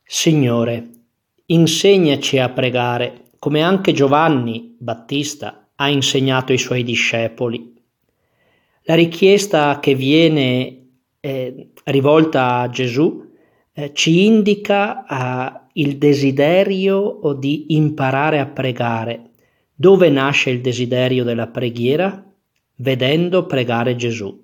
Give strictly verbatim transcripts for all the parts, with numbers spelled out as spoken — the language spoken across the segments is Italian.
Signore, insegnaci a pregare, come anche Giovanni Battista ha insegnato ai suoi discepoli. La richiesta che viene eh, rivolta a Gesù eh, ci indica eh, il desiderio di imparare a pregare. Dove nasce il desiderio della preghiera? Vedendo pregare Gesù.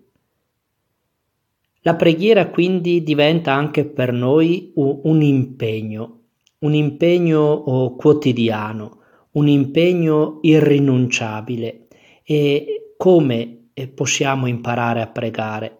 La preghiera quindi diventa anche per noi un, un impegno, un impegno oh, quotidiano, un impegno irrinunciabile. E come eh, possiamo imparare a pregare?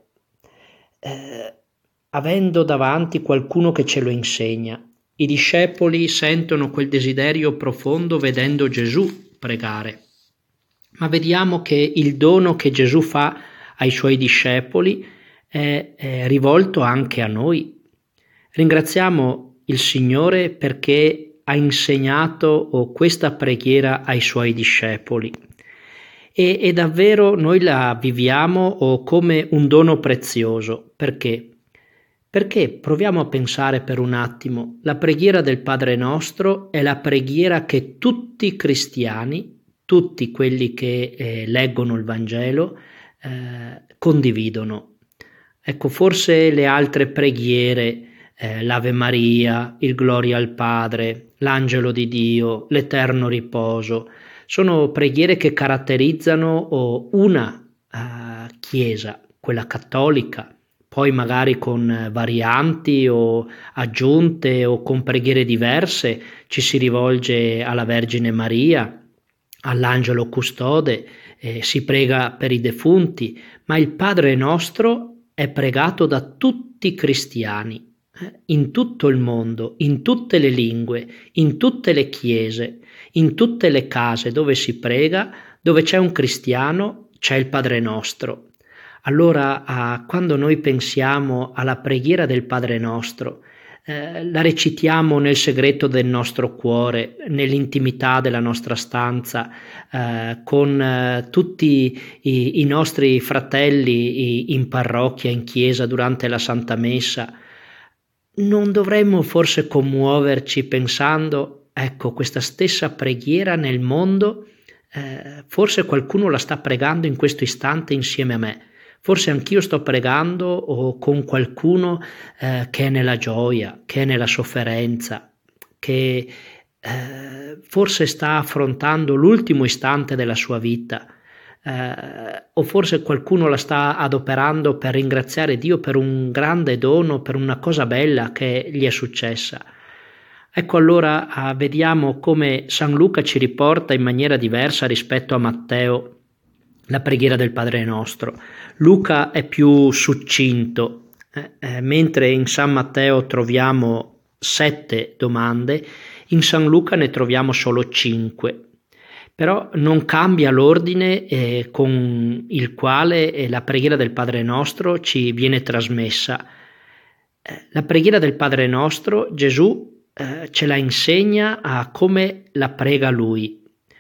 Eh, avendo davanti qualcuno che ce lo insegna. I discepoli sentono quel desiderio profondo vedendo Gesù pregare. Ma vediamo che il dono che Gesù fa ai suoi discepoli è, è rivolto anche a noi. Ringraziamo il Signore perché ha insegnato questa preghiera ai suoi discepoli e, e davvero noi la viviamo come un dono prezioso. Perché? Perché proviamo a pensare per un attimo, la preghiera del Padre nostro è la preghiera che tutti i cristiani, tutti quelli che eh, leggono il Vangelo, eh, condividono. Ecco, forse le altre preghiere, eh, l'Ave Maria, il Gloria al Padre, l'Angelo di Dio, l'Eterno Riposo, sono preghiere che caratterizzano una uh, Chiesa, quella cattolica, poi magari con varianti o aggiunte o con preghiere diverse ci si rivolge alla Vergine Maria, all'Angelo Custode, eh, si prega per i defunti, ma il Padre nostro è pregato da tutti i cristiani, eh, in tutto il mondo, in tutte le lingue, in tutte le chiese, in tutte le case dove si prega, dove c'è un cristiano, c'è il Padre nostro. Allora, ah, quando noi pensiamo alla preghiera del Padre nostro, eh, la recitiamo nel segreto del nostro cuore, nell'intimità della nostra stanza, eh, con eh, tutti i, i nostri fratelli in parrocchia, in chiesa, durante la Santa Messa. Non dovremmo forse commuoverci pensando, ecco, questa stessa preghiera nel mondo, eh, forse qualcuno la sta pregando in questo istante insieme a me. Forse anch'io sto pregando o con qualcuno eh, che è nella gioia, che è nella sofferenza, che eh, forse sta affrontando l'ultimo istante della sua vita, eh, o forse qualcuno la sta adoperando per ringraziare Dio per un grande dono, per una cosa bella che gli è successa. Ecco allora ah, vediamo come San Luca ci riporta in maniera diversa rispetto a Matteo la preghiera del Padre Nostro. Luca è più succinto, eh, eh, mentre in San Matteo troviamo sette domande, in San Luca ne troviamo solo cinque. Però non cambia l'ordine eh, con il quale eh, la preghiera del Padre Nostro ci viene trasmessa. Eh, la preghiera del Padre Nostro, Gesù eh, ce la insegna a come la prega Lui.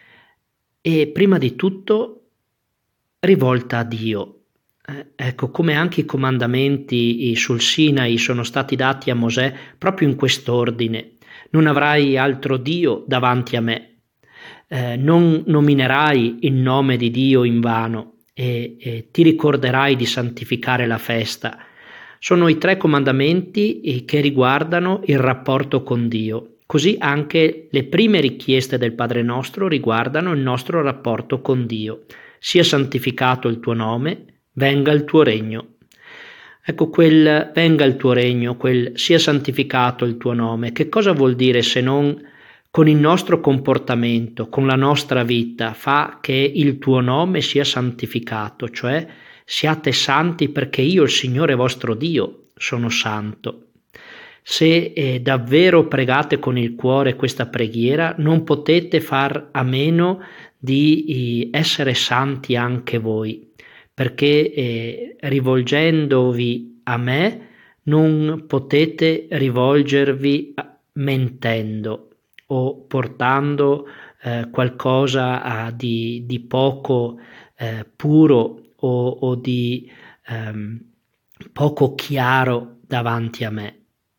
E prima di tutto rivolta a Dio. Eh, ecco, come anche i comandamenti sul Sinai sono stati dati a Mosè proprio in quest'ordine. Non avrai altro Dio davanti a me. Eh, non nominerai il nome di Dio in vano e, e ti ricorderai di santificare la festa. Sono i tre comandamenti che riguardano il rapporto con Dio. Così anche le prime richieste del Padre nostro riguardano il nostro rapporto con Dio. Sia santificato il tuo nome, venga il tuo regno. Ecco, quel venga il tuo regno, quel sia santificato il tuo nome, che cosa vuol dire se non con il nostro comportamento, con la nostra vita, fa che il tuo nome sia santificato, cioè siate santi perché io, il Signore vostro Dio, sono santo. Se eh, davvero pregate con il cuore questa preghiera, non potete far a meno di essere santi anche voi, perché eh, rivolgendovi a me non potete rivolgervi mentendo o portando eh, qualcosa a, di, di poco eh, puro o, o di ehm, poco chiaro davanti a me.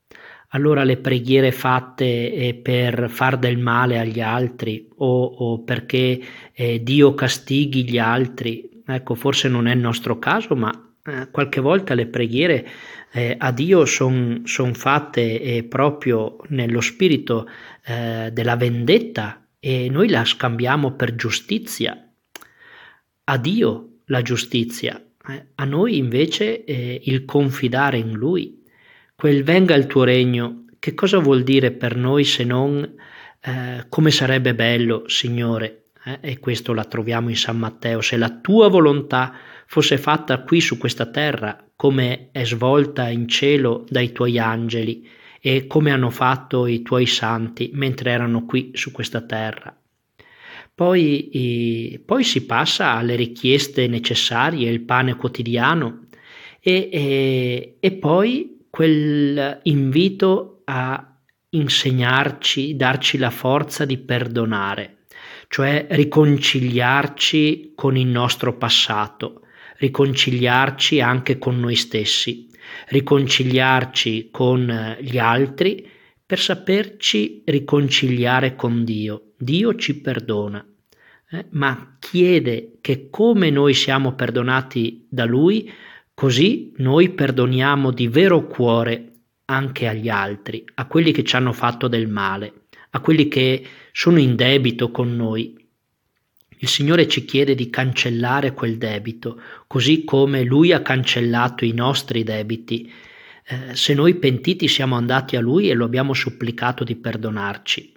allora le preghiere fatte eh, per far del male agli altri o, o perché eh, Dio castighi gli altri, ecco, forse non è il nostro caso, ma eh, qualche volta le preghiere eh, a Dio sono son fatte eh, proprio nello spirito eh, della vendetta e noi la scambiamo per giustizia. A Dio la giustizia, eh, a noi invece eh, il confidare in Lui. Quel venga il tuo regno, che cosa vuol dire per noi se non eh, come sarebbe bello, Signore, eh? E questo la troviamo in San Matteo, se la tua volontà fosse fatta qui su questa terra come è svolta in cielo dai tuoi angeli e come hanno fatto i tuoi santi mentre erano qui su questa terra. Poi, eh, poi si passa alle richieste necessarie, il pane quotidiano e, e, e poi quel invito a insegnarci, darci la forza di perdonare, cioè riconciliarci con il nostro passato, riconciliarci anche con noi stessi, riconciliarci con gli altri per saperci riconciliare con Dio. Dio ci perdona, eh, ma chiede che come noi siamo perdonati da Lui, così noi perdoniamo di vero cuore anche agli altri, a quelli che ci hanno fatto del male, a quelli che sono in debito con noi. Il Signore ci chiede di cancellare quel debito, così come Lui ha cancellato i nostri debiti. Eh, se noi pentiti siamo andati a Lui e lo abbiamo supplicato di perdonarci.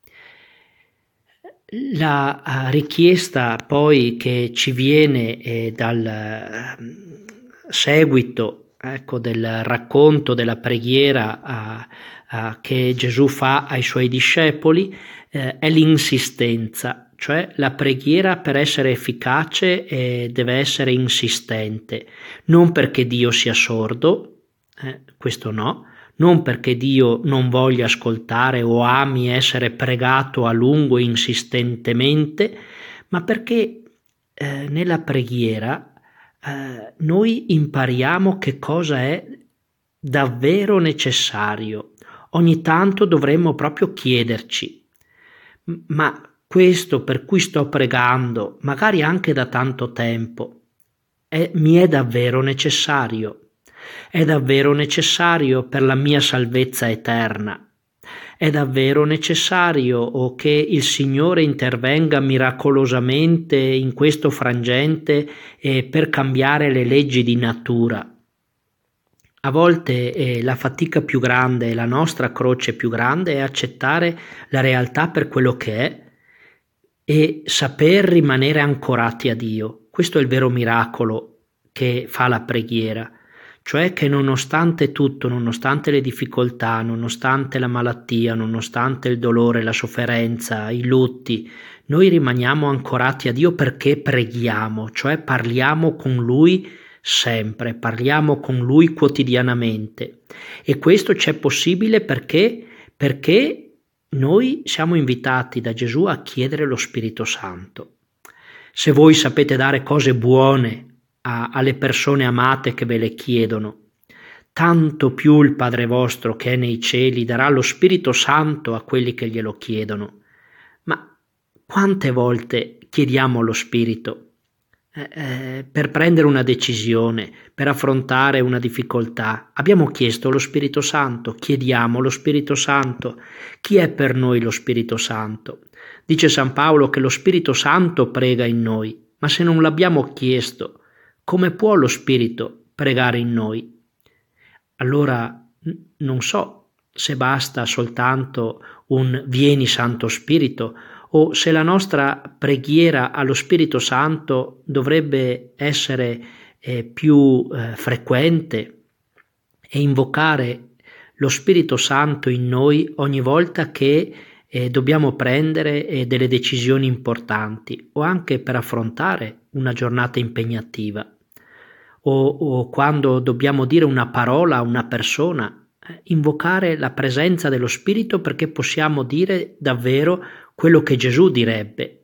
La uh, richiesta poi che ci viene eh, dal uh, seguito ecco, del racconto della preghiera uh, uh, che Gesù fa ai Suoi discepoli eh, è l'insistenza, cioè la preghiera per essere efficace eh, deve essere insistente, non perché Dio sia sordo, eh, questo no, non perché Dio non voglia ascoltare o ami essere pregato a lungo e insistentemente, ma perché eh, nella preghiera eh, noi impariamo che cosa è davvero necessario. Ogni tanto dovremmo proprio chiederci, ma questo per cui sto pregando, magari anche da tanto tempo, è, mi è davvero necessario? È davvero necessario per la mia salvezza eterna? È davvero necessario o che il Signore intervenga miracolosamente in questo frangente eh, per cambiare le leggi di natura? A volte eh, la fatica più grande, la nostra croce più grande è accettare la realtà per quello che è e saper rimanere ancorati a Dio. Questo è il vero miracolo che fa la preghiera. Cioè che nonostante tutto, nonostante le difficoltà, nonostante la malattia, nonostante il dolore, la sofferenza, i lutti, noi rimaniamo ancorati a Dio perché preghiamo, cioè parliamo con Lui sempre, parliamo con Lui quotidianamente. E questo c'è possibile perché, perché noi siamo invitati da Gesù a chiedere lo Spirito Santo. Se voi sapete dare cose buone alle persone amate che ve le chiedono, tanto più il Padre vostro che è nei cieli darà lo Spirito Santo a quelli che glielo chiedono. Ma quante volte chiediamo lo Spirito eh, eh, per prendere una decisione, per affrontare una difficoltà? Abbiamo chiesto lo Spirito Santo, chiediamo lo Spirito Santo. Chi è per noi lo Spirito Santo? Dice San Paolo che lo Spirito Santo prega in noi, ma se non l'abbiamo chiesto, come può lo Spirito pregare in noi? Allora non so se basta soltanto un vieni Santo Spirito o se la nostra preghiera allo Spirito Santo dovrebbe essere eh, più eh, frequente e invocare lo Spirito Santo in noi ogni volta che eh, dobbiamo prendere eh, delle decisioni importanti o anche per affrontare una giornata impegnativa. O, o quando dobbiamo dire una parola a una persona, eh, invocare la presenza dello Spirito perché possiamo dire davvero quello che Gesù direbbe.